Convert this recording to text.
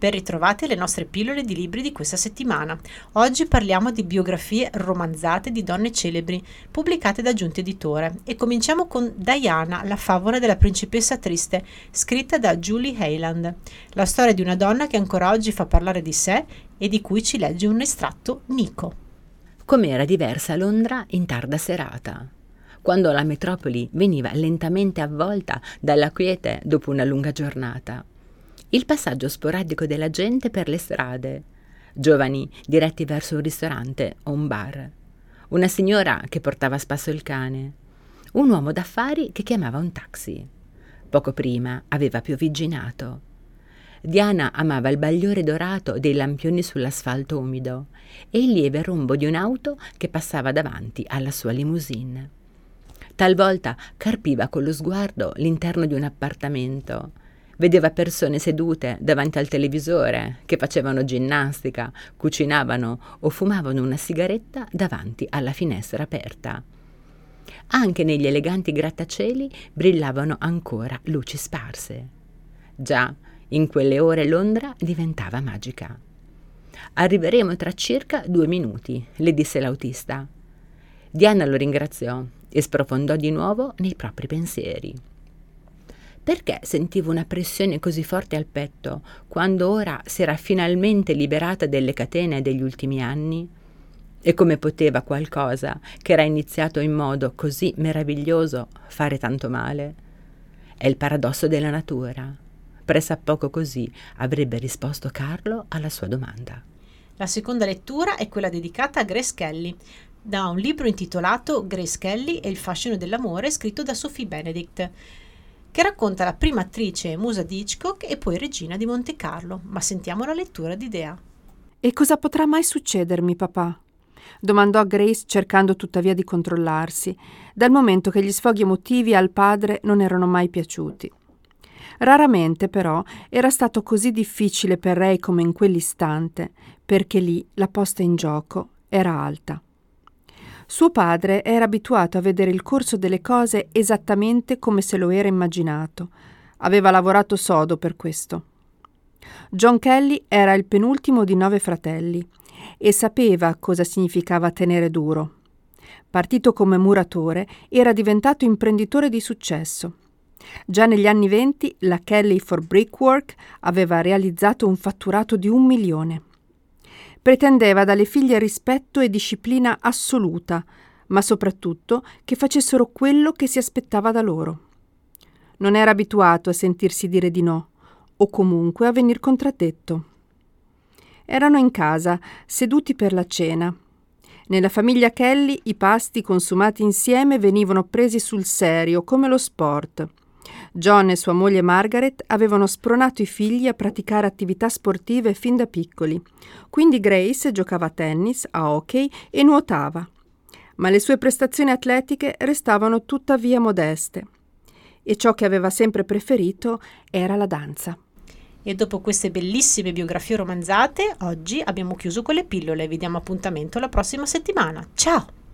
Ben ritrovate le nostre pillole di libri di questa settimana. Oggi parliamo di biografie romanzate di donne celebri, pubblicate da Giunti Editore. E cominciamo con Diana, la favola della principessa triste, scritta da Julie Heyland. La storia di una donna che ancora oggi fa parlare di sé e di cui ci legge un estratto Nico. Com'era diversa Londra in tarda serata, quando la metropoli veniva lentamente avvolta dalla quiete dopo una lunga giornata. Il passaggio sporadico della gente per le strade, giovani diretti verso un ristorante o un bar, una signora che portava a spasso il cane, un uomo d'affari che chiamava un taxi. Poco prima aveva piovigginato. Diana amava il bagliore dorato dei lampioni sull'asfalto umido e il lieve rombo di un'auto che passava davanti alla sua limousine. Talvolta carpiva con lo sguardo l'interno di un appartamento. Vedeva persone sedute davanti al televisore che facevano ginnastica, cucinavano o fumavano una sigaretta davanti alla finestra aperta. Anche negli eleganti grattacieli brillavano ancora luci sparse. Già, in quelle ore Londra diventava magica. «Arriveremo tra circa 2 minuti», le disse l'autista. Diana lo ringraziò e sprofondò di nuovo nei propri pensieri. Perché sentivo una pressione così forte al petto quando ora si era finalmente liberata delle catene degli ultimi anni? E come poteva qualcosa che era iniziato in modo così meraviglioso fare tanto male? È il paradosso della natura. Pressappoco così avrebbe risposto Carlo alla sua domanda. La seconda lettura è quella dedicata a Grace Kelly, da un libro intitolato Grace Kelly e il fascino dell'amore, scritto da Sophie Benedict, che racconta la prima attrice e musa di Hitchcock e poi regina di Monte Carlo. Ma sentiamo la lettura di Dea. «E cosa potrà mai succedermi, papà?» domandò Grace, cercando tuttavia di controllarsi, dal momento che gli sfoghi emotivi al padre non erano mai piaciuti. Raramente, però, era stato così difficile per lei come in quell'istante, perché lì la posta in gioco era alta. Suo padre era abituato a vedere il corso delle cose esattamente come se lo era immaginato. Aveva lavorato sodo per questo. John Kelly era il penultimo di 9 fratelli e sapeva cosa significava tenere duro. Partito come muratore, era diventato imprenditore di successo. Già negli anni 20 la Kelly for Brickwork aveva realizzato un fatturato di 1 milione. Pretendeva dalle figlie rispetto e disciplina assoluta, ma soprattutto che facessero quello che si aspettava da loro. Non era abituato a sentirsi dire di no, o comunque a venir contraddetto. Erano in casa, seduti per la cena. Nella famiglia Kelly i pasti consumati insieme venivano presi sul serio, come lo sport. John e sua moglie Margaret avevano spronato i figli a praticare attività sportive fin da piccoli, quindi Grace giocava a tennis, a hockey e nuotava. Ma le sue prestazioni atletiche restavano tuttavia modeste e ciò che aveva sempre preferito era la danza. E dopo queste bellissime biografie romanzate, oggi abbiamo chiuso con le pillole. Vi diamo appuntamento la prossima settimana. Ciao!